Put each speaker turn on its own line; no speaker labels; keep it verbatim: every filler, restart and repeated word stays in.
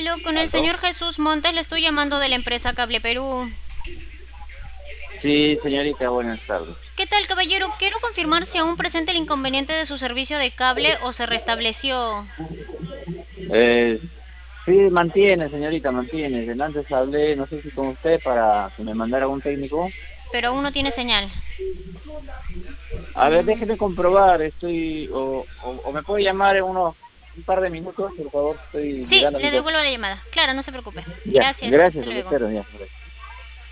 Aló, con el
¿Aló?
señor Jesús Montes le estoy llamando de la empresa Cable Perú.
Sí, señorita, buenas tardes.
¿Qué tal, caballero? Quiero confirmar si aún presente el inconveniente de su servicio de cable o se restableció,
Eh, sí, mantiene, señorita, mantiene. De antes hablé, no sé si con usted, para que me mandara un técnico.
pero aún no tiene señal.
A ver,
Mm,
déjeme comprobar, estoy, o, o, o me puede llamar en unos un par de minutos, por favor, estoy
Sí,
mirando mi
le
cosa.
devuelvo la llamada. Claro, no se preocupe.
Ya,
Gracias,
gracias,
hasta
lo que
luego.
espero, ya.